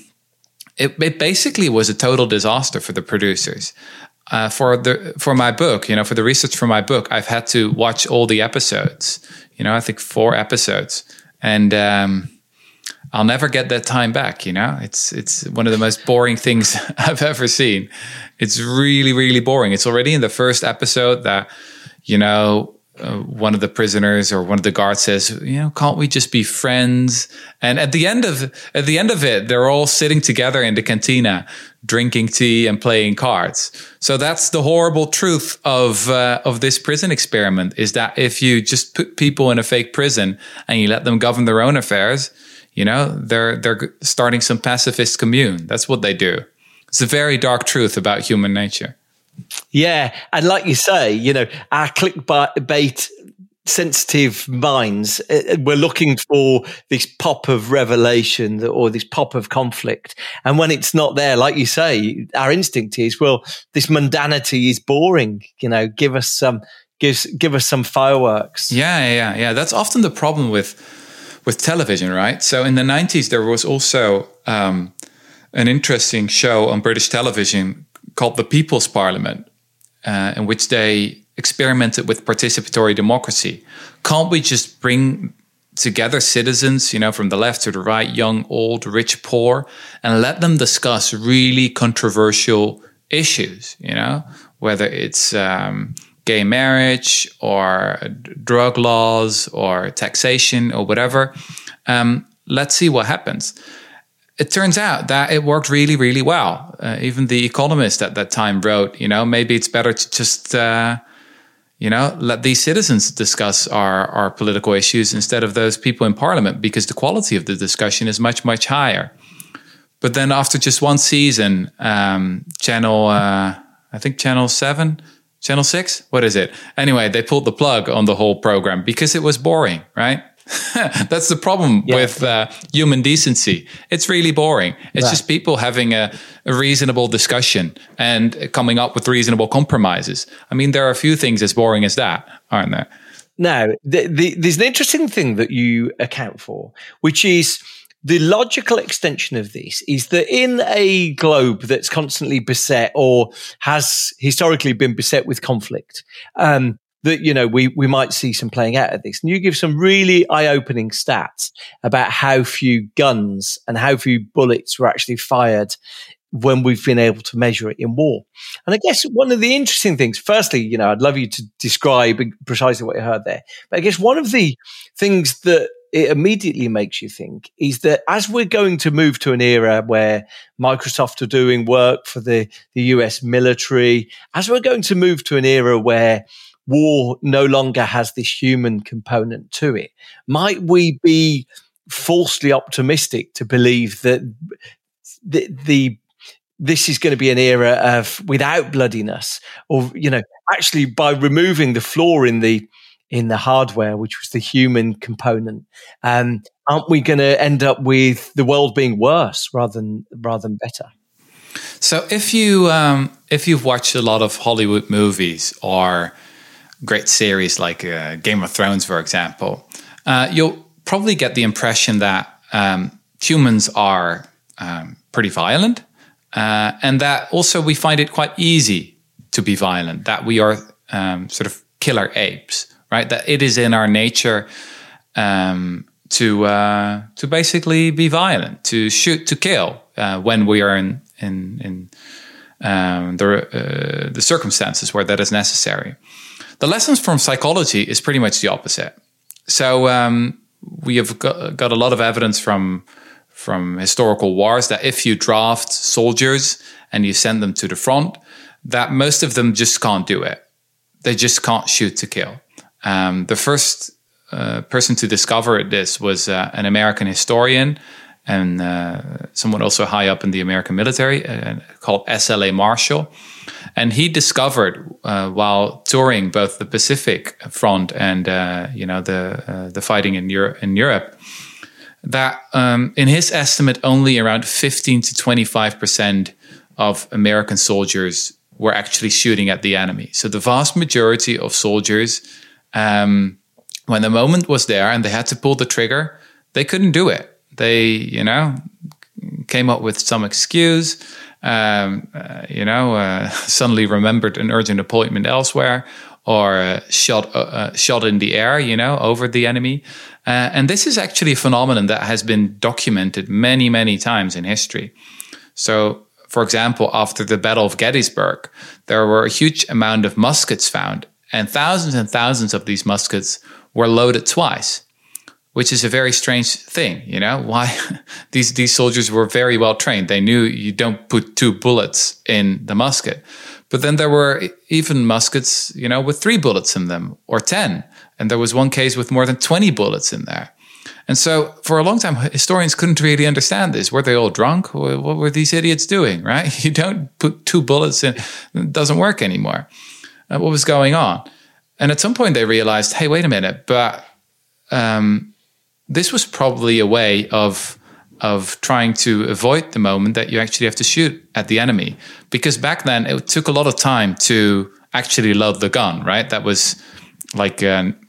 it basically was a total disaster for the producers. For my book, for the research for my book, I've had to watch all the episodes, I think 4 episodes. And I'll never get that time back, It's one of the most boring things I've ever seen. It's really, really boring. It's already in the first episode that, one of the prisoners or one of the guards says, can't we just be friends? And at the end of it, they're all sitting together in the cantina, drinking tea and playing cards. So that's the horrible truth of this prison experiment, is that if you just put people in a fake prison and you let them govern their own affairs, they're starting some pacifist commune. That's what they do. It's a very dark truth about human nature. Yeah. And like you say, our clickbait sensitive minds, we're looking for this pop of revelation or this pop of conflict. And when it's not there, like you say, our instinct is, well, this mundanity is boring. Give us some fireworks. Yeah. That's often the problem with television, right? So in the 90s, there was also an interesting show on British television called The People's Parliament, in which they experimented with participatory democracy. Can't we just bring together citizens, from the left to the right, young, old, rich, poor, and let them discuss really controversial issues, whether it's gay marriage or drug laws or taxation or whatever. Let's see what happens. It turns out that it worked really, really well. Even The Economist at that time wrote, maybe it's better to just, let these citizens discuss our political issues instead of those people in parliament, because the quality of the discussion is much, much higher. But then after just one season, Channel 7, Channel 6, what is it? Anyway, they pulled the plug on the whole program because it was boring, right? That's the problem with human decency. It's really boring. It's just people having a reasonable discussion and coming up with reasonable compromises. I mean, there are a few things as boring as that, aren't there? Now, there's an interesting thing that you account for, which is the logical extension of this is that in a globe that's constantly beset or has historically been beset with conflict, that, we might see some playing out of this. And you give some really eye-opening stats about how few guns and how few bullets were actually fired when we've been able to measure it in war. And I guess one of the interesting things, firstly, I'd love you to describe precisely what you heard there. But I guess one of the things that it immediately makes you think is that as we're going to move to an era where Microsoft are doing work for the US military, as we're going to move to an era where war no longer has this human component to it, might we be falsely optimistic to believe that this is going to be an era of without bloodiness, or actually by removing the flaw in the hardware, which was the human component, aren't we going to end up with the world being worse rather than better? So if you've watched a lot of Hollywood movies or great series like Game of Thrones, for example, you'll probably get the impression that humans are pretty violent, and that also we find it quite easy to be violent, that we are sort of killer apes, right? That it is in our nature to basically be violent, to shoot, to kill when we are in the circumstances where that is necessary. The lessons from psychology is pretty much the opposite. So we have got a lot of evidence from historical wars that if you draft soldiers and you send them to the front, that most of them just can't do it. They just can't shoot to kill. The first person to discover this was an American historian and someone also high up in the American military called S.L.A. Marshall. And he discovered while touring both the Pacific front and the fighting in Europe that in his estimate only around 15 to 25% of American soldiers were actually shooting at the enemy. So the vast majority of soldiers, when the moment was there and they had to pull the trigger, they couldn't do it. They, came up with some excuse, suddenly remembered an urgent appointment elsewhere, or shot in the air, over the enemy. And this is actually a phenomenon that has been documented many, many times in history. So, for example, after the Battle of Gettysburg, there were a huge amount of muskets found, and thousands of these muskets were loaded twice, which is a very strange thing, why these soldiers were very well trained. They knew you don't put 2 bullets in the musket. But then there were even muskets, with 3 bullets in them or 10. And there was one case with more than 20 bullets in there. And so for a long time, historians couldn't really understand this. Were they all drunk? What were these idiots doing, right? You don't put 2 bullets in, it doesn't work anymore. What was going on? And at some point they realized, hey, wait a minute, but this was probably a way of trying to avoid the moment that you actually have to shoot at the enemy. Because back then it took a lot of time to actually load the gun, right? That was like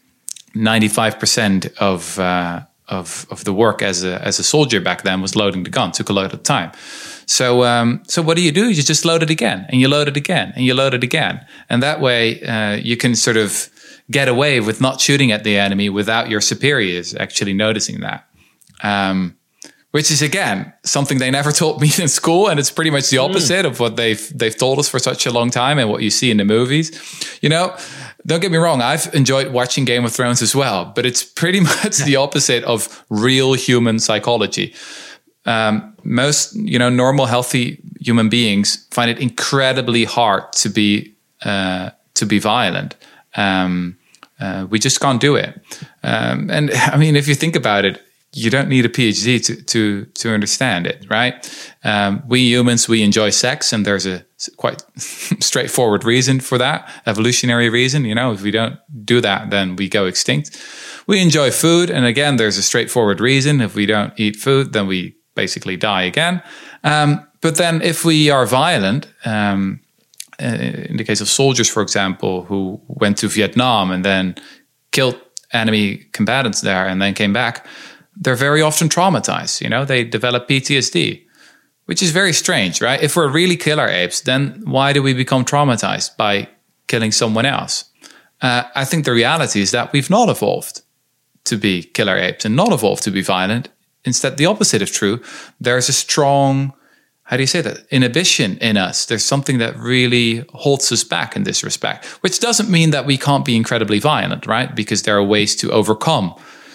95% of the work as a soldier back then was loading the gun. It took a lot of time. So what do? You just load it again, and you load it again, and you load it again. And that way you can sort of get away with not shooting at the enemy without your superiors actually noticing that. Which is, again, something they never taught me in school. And it's pretty much the opposite of what they've told us for such a long time and what you see in the movies. Don't get me wrong, I've enjoyed watching Game of Thrones as well, but it's pretty much the opposite of real human psychology. Most, normal, healthy human beings find it incredibly hard to be violent. We just can't do it. And I mean, if you think about it, you don't need a PhD to understand it, right? We humans, we enjoy sex, and there's a quite straightforward reason for that, evolutionary reason. If we don't do that, then we go extinct. We enjoy food, and again, there's a straightforward reason. If we don't eat food, then we basically die again. But then if we are violent, in the case of soldiers, for example, who went to Vietnam and then killed enemy combatants there and then came back, they're very often traumatized. They develop PTSD, which is very strange, right? If we're really killer apes, then why do we become traumatized by killing someone else? I think the reality is that we've not evolved to be killer apes and not evolved to be violent. Instead, the opposite is true. There's a strong, inhibition in us. There's something that really holds us back in this respect, which doesn't mean that we can't be incredibly violent, right? Because there are ways to overcome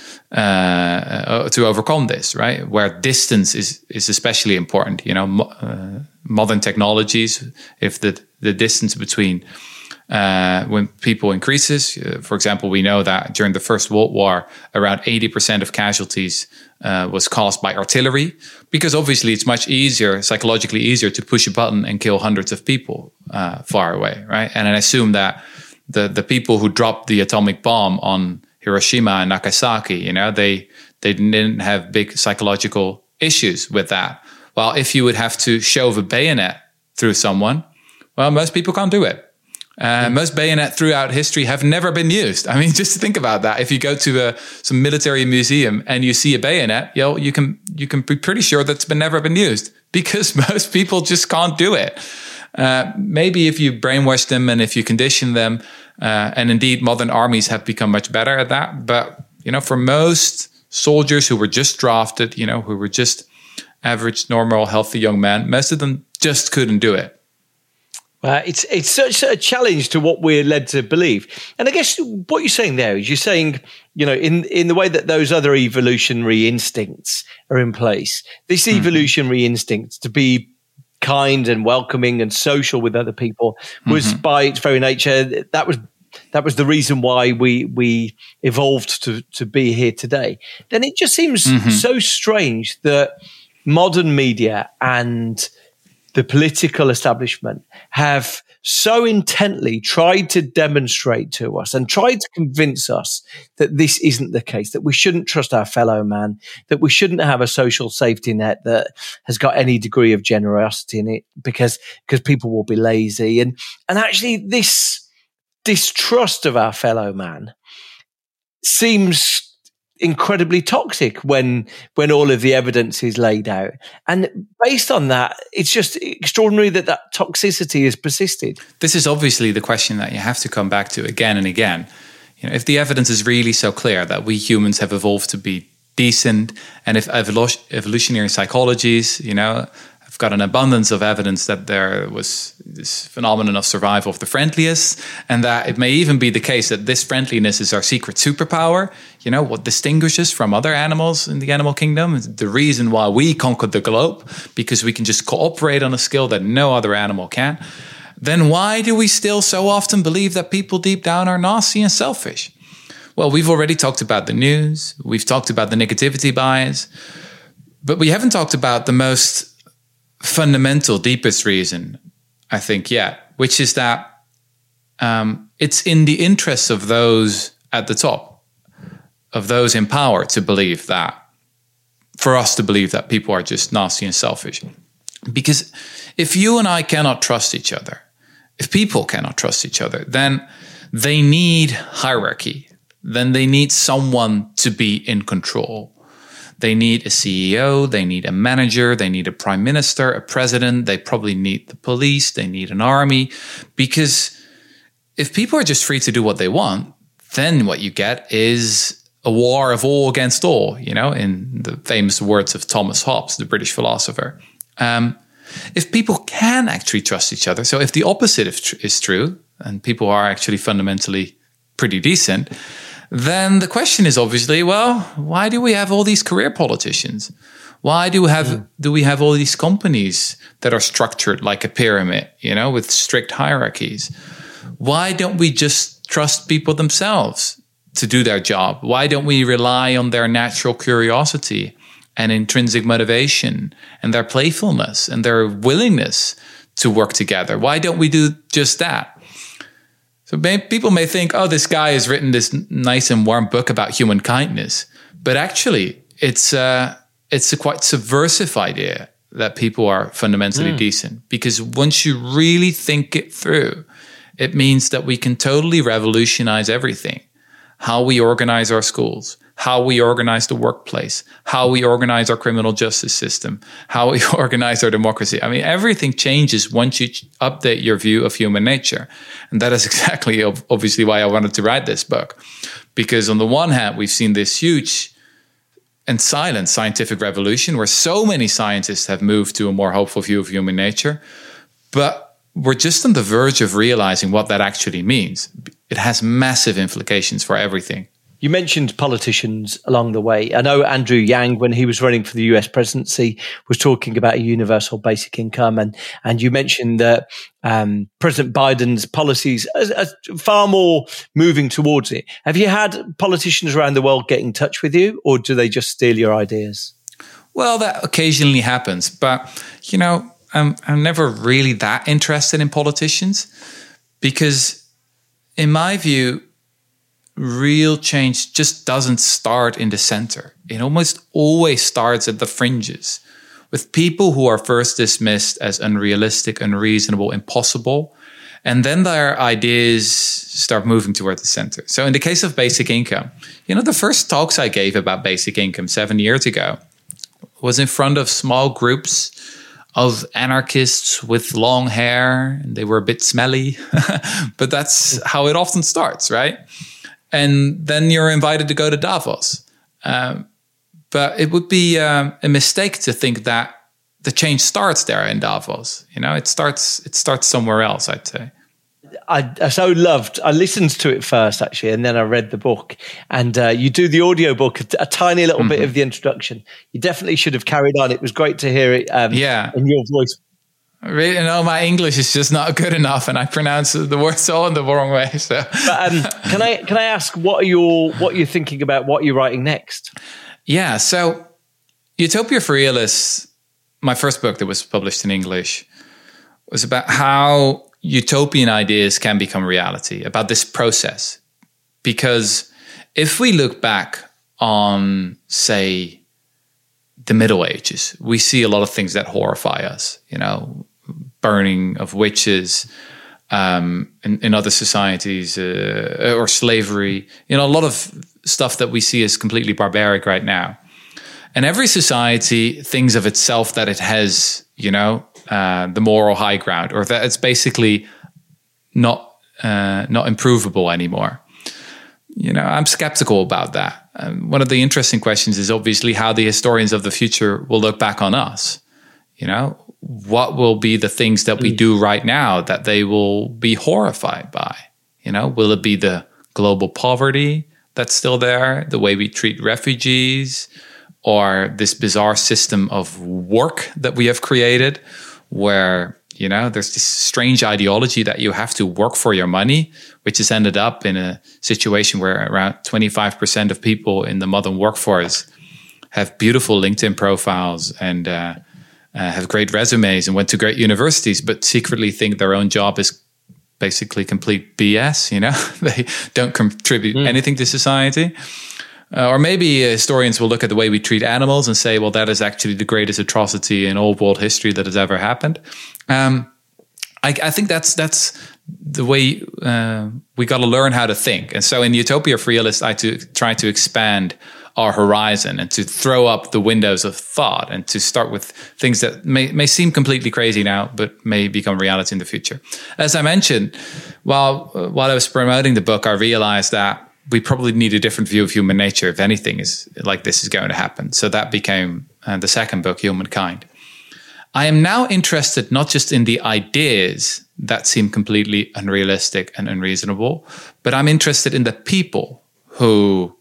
this, right? Where distance is especially important. Modern technologies, if the distance between when people increases, for example, we know that during the First World War, around 80% of casualties was caused by artillery, because obviously it's much easier, psychologically easier, to push a button and kill hundreds of people far away, right? And I assume that the people who dropped the atomic bomb on Hiroshima and Nagasaki, they They didn't have big psychological issues with that. Well, if you would have to shove a bayonet through someone, well, most people can't do it. Most bayonet throughout history have never been used. I mean, just think about that. If you go to some military museum and you see a bayonet, you can be pretty sure that's never been used, because most people just can't do it. Maybe if you brainwash them and if you condition them, and indeed modern armies have become much better at that. But, for most soldiers who were just drafted, who were just average, normal, healthy young men, most of them just couldn't do it. It's such a challenge to what we're led to believe. And I guess what you're saying there is you're saying, in the way that those other evolutionary instincts are in place, this evolutionary instinct to be kind and welcoming and social with other people was by its very nature, that was the reason why we evolved to be here today. Then it just seems so strange that modern media and the political establishment have so intently tried to demonstrate to us and tried to convince us that this isn't the case, that we shouldn't trust our fellow man, that we shouldn't have a social safety net that has got any degree of generosity in it because people will be lazy. And actually this distrust of our fellow man seems incredibly toxic when all of the evidence is laid out. And based on that, it's just extraordinary that toxicity has persisted. This is obviously the question that you have to come back to again and again. If the evidence is really so clear that we humans have evolved to be decent, and if evolutionary psychologies, I've got an abundance of evidence that there was this phenomenon of survival of the friendliest, and that it may even be the case that this friendliness is our secret superpower, what distinguishes from other animals in the animal kingdom, the reason why we conquered the globe, because we can just cooperate on a scale that no other animal can. Then why do we still so often believe that people deep down are nasty and selfish? Well, we've already talked about the news, we've talked about the negativity bias, but we haven't talked about the most fundamental, deepest reason, I think, yet, which is that it's in the interests of those at the top, of those in power, to believe that, for us to believe that people are just nasty and selfish. Because if you and I cannot trust each other, if people cannot trust each other, then they need hierarchy. Then they need someone to be in control. They need a CEO, they need a manager, they need a prime minister, a president, they probably need the police, they need an army. Because if people are just free to do what they want, then what you get is a war of all against all, in the famous words of Thomas Hobbes, the British philosopher. If people can actually trust each other, so if the opposite is true, and people are actually fundamentally pretty decent, then the question is obviously, well, why do we have all these career politicians? Why do we have all these companies that are structured like a pyramid, with strict hierarchies? Why don't we just trust people themselves to do their job? Why don't we rely on their natural curiosity and intrinsic motivation and their playfulness and their willingness to work together? Why don't we do just that? So people may think, oh, this guy has written this nice and warm book about human kindness. But actually, it's a quite subversive idea that people are fundamentally decent. Because once you really think it through, it means that we can totally revolutionize everything. How we organize our schools, how we organize the workplace, how we organize our criminal justice system, how we organize our democracy. I mean, everything changes once you update your view of human nature. And that is exactly obviously why I wanted to write this book. Because on the one hand, we've seen this huge and silent scientific revolution where so many scientists have moved to a more hopeful view of human nature. But we're just on the verge of realizing what that actually means. It has massive implications for everything. You mentioned politicians along the way. I know Andrew Yang, when he was running for the US presidency, was talking about a universal basic income. And you mentioned that President Biden's policies are far more moving towards it. Have you had politicians around the world get in touch with you, or do they just steal your ideas? Well, that occasionally happens. But, I'm never really that interested in politicians because, in my view, real change just doesn't start in the center. It almost always starts at the fringes, with people who are first dismissed as unrealistic, unreasonable, impossible. And then their ideas start moving toward the center. So in the case of basic income, the first talks I gave about basic income 7 years ago was in front of small groups of anarchists with long hair, and they were a bit smelly, but that's how it often starts, right? And then you're invited to go to Davos. But it would be a mistake to think that the change starts there in Davos. It starts somewhere else, I'd say. I listened to it first, actually, and then I read the book. And you do the audiobook, a tiny little bit of the introduction. You definitely should have carried on. It was great to hear it in your voice. Really, my English is just not good enough, and I pronounce the words all in the wrong way. So, but, can I ask what you're thinking about? What you're writing next? Yeah, so Utopia for Realists, my first book that was published in English, was about how utopian ideas can become reality, about this process. Because if we look back on, say, the Middle Ages, we see a lot of things that horrify us, burning of witches, in other societies, or slavery, a lot of stuff that we see as completely barbaric right now. And every society thinks of itself that it has, the moral high ground, or that it's basically not improvable anymore. I'm skeptical about that. One of the interesting questions is obviously how the historians of the future will look back on us. What will be the things that we do right now that they will be horrified by? Will it be the global poverty that's still there, the way we treat refugees, or this bizarre system of work that we have created where, there's this strange ideology that you have to work for your money, which has ended up in a situation where around 25% of people in the modern workforce have beautiful LinkedIn profiles and have great resumes and went to great universities, but secretly think their own job is basically complete BS. They don't contribute anything to society. Or maybe historians will look at the way we treat animals and say, well, that is actually the greatest atrocity in all world history that has ever happened. I think that's the way we got to learn how to think. And so in Utopia for Realists, I try to expand our horizon and to throw up the windows of thought and to start with things that may seem completely crazy now, but may become reality in the future. As I mentioned, while I was promoting the book, I realized that we probably need a different view of human nature if anything is like this is going to happen. So that became the second book, Humankind. I am now interested not just in the ideas that seem completely unrealistic and unreasonable, but I'm interested in the people who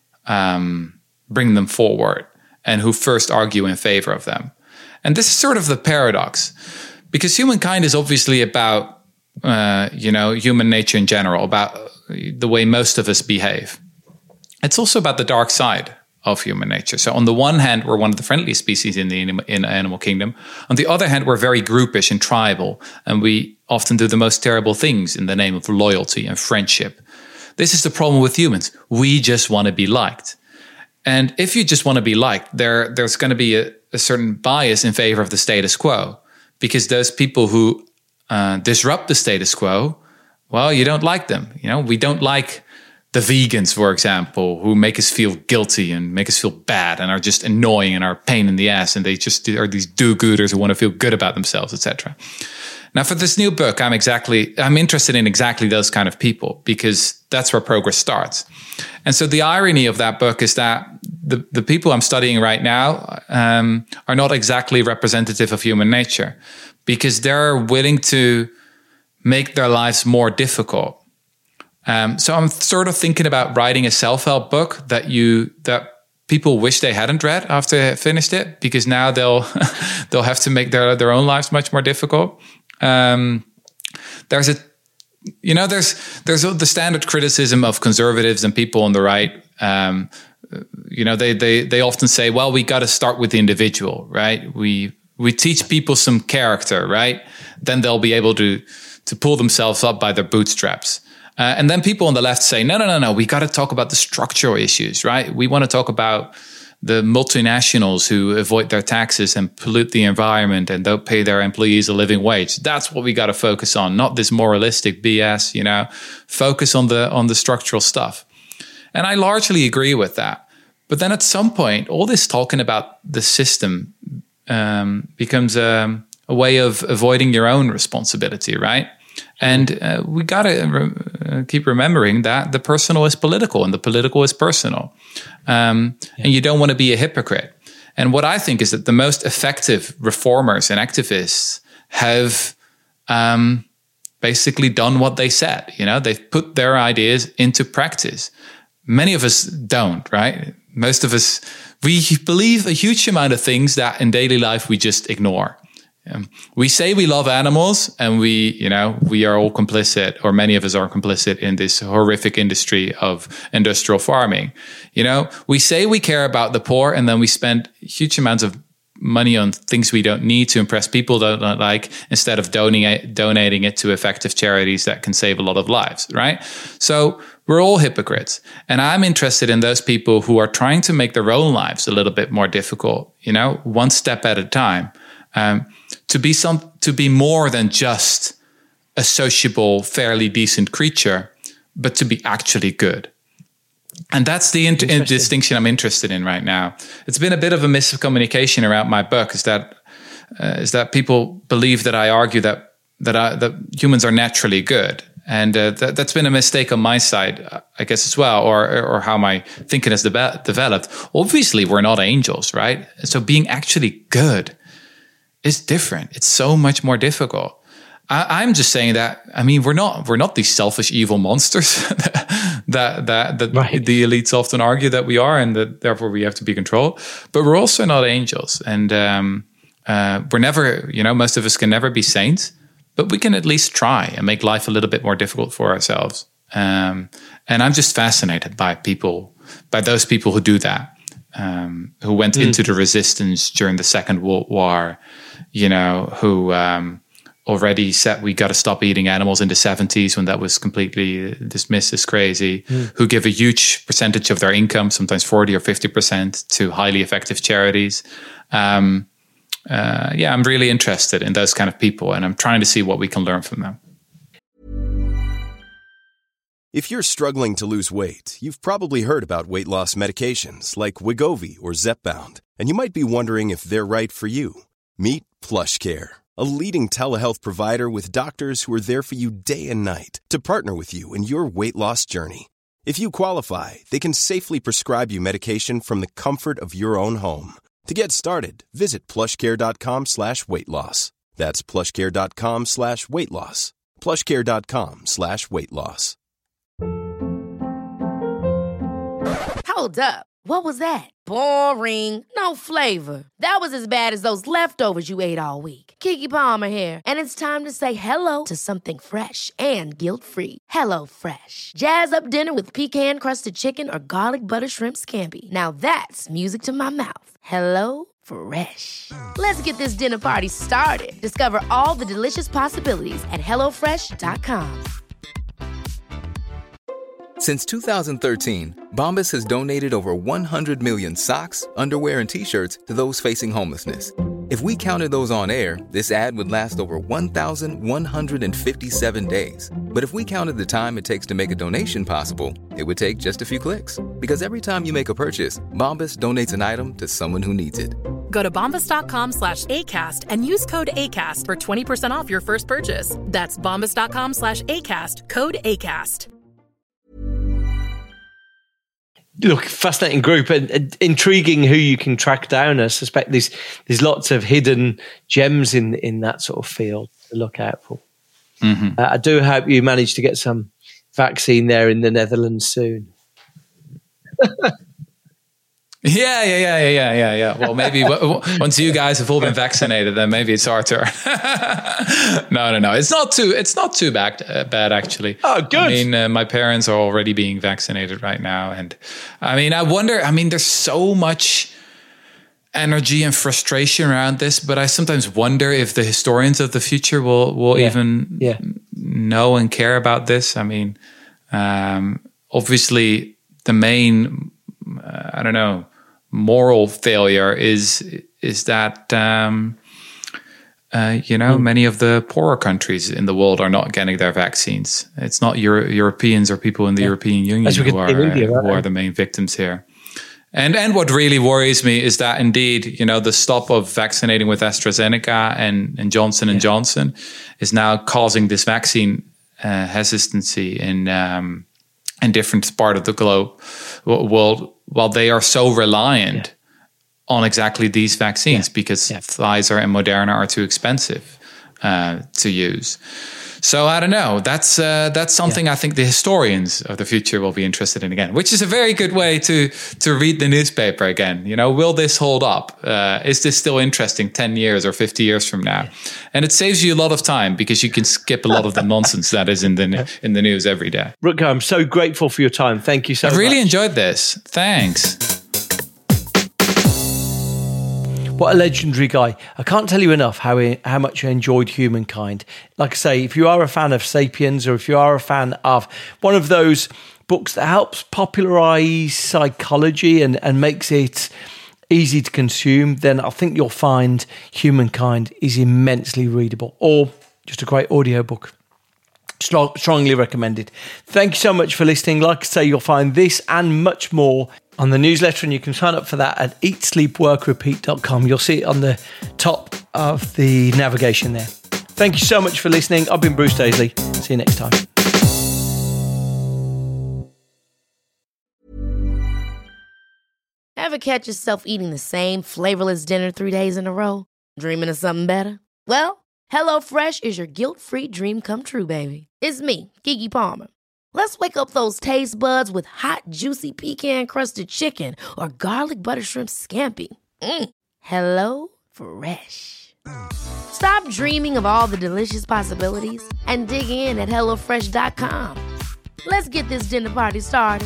bring them forward and who first argue in favor of them. And this is sort of the paradox, because Humankind is obviously about, human nature in general, about the way most of us behave. It's also about the dark side of human nature. So on the one hand, we're one of the friendliest species in the animal kingdom. On the other hand, we're very groupish and tribal, and we often do the most terrible things in the name of loyalty and friendship. This is the problem with humans. We just want to be liked. And if you just want to be liked, there's going to be a certain bias in favor of the status quo, because those people who disrupt the status quo, well, you don't like them. We don't like the vegans, for example, who make us feel guilty and make us feel bad and are just annoying and are a pain in the ass, and they just are these do-gooders who want to feel good about themselves, etc. Now, for this new book, I'm interested in exactly those kind of people, because that's where progress starts. And so the irony of that book is that the people I'm studying right now are not exactly representative of human nature, because they're willing to make their lives more difficult. So I'm sort of thinking about writing a self-help book that people wish they hadn't read after they finished it, because now they'll have to make their own lives much more difficult. There's the standard criticism of conservatives and people on the right. They often say, well, we got to start with the individual, right? We teach people some character, right? Then they'll be able to pull themselves up by their bootstraps. And then people on the left say, no, we got to talk about the structural issues, right? We want to talk about the multinationals who avoid their taxes and pollute the environment and don't pay their employees a living wage. That's what we got to focus on, not this moralistic BS, focus on the structural stuff. And I largely agree with that. But then at some point, all this talking about the system becomes a way of avoiding your own responsibility, right? And we got to keep remembering that the personal is political and the political is personal. And you don't want to be a hypocrite. And what I think is that the most effective reformers and activists have basically done what they said. They've put their ideas into practice. Many of us don't, right? Most of us, we believe a huge amount of things that in daily life we just ignore. We say we love animals and we are all complicit, or many of us are complicit in this horrific industry of industrial farming. We say we care about the poor and then we spend huge amounts of money on things we don't need to impress people that don't like, instead of donating it to effective charities that can save a lot of lives, right? So we're all hypocrites. And I'm interested in those people who are trying to make their own lives a little bit more difficult, one step at a time. To be more than just a sociable, fairly decent creature, but to be actually good. And that's the distinction I'm interested in right now. It's been a bit of a miscommunication around my book, is that people believe that I argue that humans are naturally good. And that's been a mistake on my side, I guess, as well, or how my thinking has developed. Obviously, we're not angels, right? So being actually good is different. It's so much more difficult. I'm just saying that, we're not these selfish, evil monsters that right. The elites often argue that we are, and that therefore we have to be controlled. But we're also not angels. And we're never, most of us can never be saints, but we can at least try and make life a little bit more difficult for ourselves. And I'm just fascinated by those people who do that, who went into the resistance during the Second World War, who already said we got to stop eating animals in the 70s when that was completely dismissed as crazy, who give a huge percentage of their income, sometimes 40 or 50%, to highly effective charities. I'm really interested in those kind of people, and I'm trying to see what we can learn from them. If you're struggling to lose weight, you've probably heard about weight loss medications like Wegovy or Zepbound, and you might be wondering if they're right for you. Meet PlushCare, a leading telehealth provider with doctors who are there for you day and night to partner with you in your weight loss journey. If you qualify, they can safely prescribe you medication from the comfort of your own home. To get started, visit plushcare.com/weightloss. That's plushcare.com/weightloss. plushcare.com/weightloss. Hold up. What was that? Boring. No flavor. That was as bad as those leftovers you ate all week. Keke Palmer here. And it's time to say hello to something fresh and guilt-free. Hello Fresh. Jazz up dinner with pecan-crusted chicken or garlic butter shrimp scampi. Now that's music to my mouth. Hello Fresh. Let's get this dinner party started. Discover all the delicious possibilities at HelloFresh.com. Since 2013, Bombas has donated over 100 million socks, underwear, and T-shirts to those facing homelessness. If we counted those on air, this ad would last over 1,157 days. But if we counted the time it takes to make a donation possible, it would take just a few clicks. Because every time you make a purchase, Bombas donates an item to someone who needs it. Go to bombas.com/ACAST and use code ACAST for 20% off your first purchase. That's bombas.com/ACAST, code ACAST. Look, fascinating group, and intriguing who you can track down. I suspect there's lots of hidden gems in that sort of field to look out for. Mm-hmm. I do hope you manage to get some vaccine there in the Netherlands soon. Yeah. Well, maybe once you guys have all been vaccinated, then maybe it's our turn. No. It's not too bad actually. Oh, good. My parents are already being vaccinated right now, and I wonder. There's so much energy and frustration around this, but I sometimes wonder if the historians of the future will even know and care about this. Obviously, the main, moral failure is that, many of the poorer countries in the world are not getting their vaccines. It's not Europeans or people in the European Union who are the main victims here. And what really worries me is that indeed, the stop of vaccinating with AstraZeneca and Johnson & Johnson is now causing this vaccine hesitancy in different parts of the globe world, while they are so reliant on exactly these vaccines because Pfizer and Moderna are too expensive to use. So I don't know. That's something I think the historians of the future will be interested in again, which is a very good way to read the newspaper again. Will this hold up? Is this still interesting 10 years or 50 years from now? And it saves you a lot of time because you can skip a lot of the nonsense that is in the news every day. Rutger, I'm so grateful for your time. Thank you so much. I really enjoyed this. Thanks. What a legendary guy. I can't tell you enough how much I enjoyed Humankind. Like I say, if you are a fan of Sapiens, or if you are a fan of one of those books that helps popularize psychology and makes it easy to consume, then I think you'll find Humankind is immensely readable, or just a great audiobook. Strongly recommended. Thank you so much for listening. Like I say, you'll find this and much more on the newsletter, and you can sign up for that at eatsleepworkrepeat.com. You'll see it on the top of the navigation there. Thank you so much for listening. I've been Bruce Daisley. See you next time. Ever catch yourself eating the same flavorless dinner 3 days in a row? Dreaming of something better? Well, HelloFresh is your guilt-free dream come true, baby. It's me, Keke Palmer. Let's wake up those taste buds with hot, juicy pecan-crusted chicken or garlic butter shrimp scampi. Hello Fresh. Stop dreaming of all the delicious possibilities and dig in at HelloFresh.com. Let's get this dinner party started.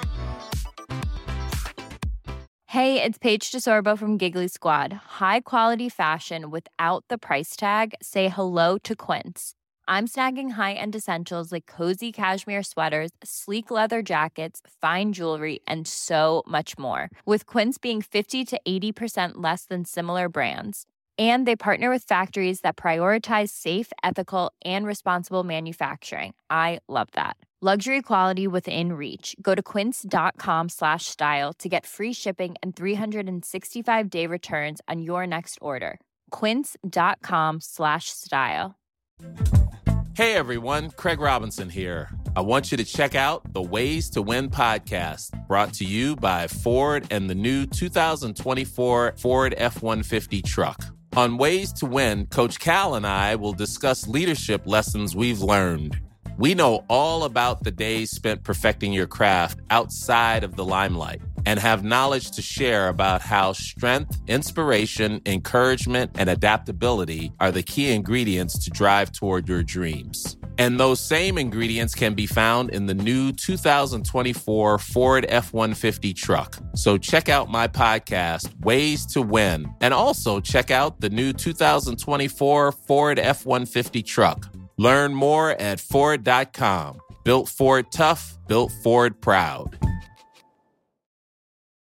Hey, it's Paige DeSorbo from Giggly Squad. High quality fashion without the price tag. Say hello to Quince. I'm snagging high-end essentials like cozy cashmere sweaters, sleek leather jackets, fine jewelry, and so much more. With Quince being 50 to 80% less than similar brands. And they partner with factories that prioritize safe, ethical, and responsible manufacturing. I love that. Luxury quality within reach. Go to quince.com/style to get free shipping and 365-day returns on your next order. Quince.com/style. Hey everyone, Craig Robinson here. I want you to check out the Ways to Win podcast, brought to you by Ford and the new 2024 Ford F-150 truck. On Ways to Win, Coach Cal and I will discuss leadership lessons we've learned. We know all about the days spent perfecting your craft outside of the limelight and have knowledge to share about how strength, inspiration, encouragement, and adaptability are the key ingredients to drive toward your dreams. And those same ingredients can be found in the new 2024 Ford F-150 truck. So check out my podcast, Ways to Win, and also check out the new 2024 Ford F-150 truck. Learn more at Ford.com. Built Ford tough, built Ford proud.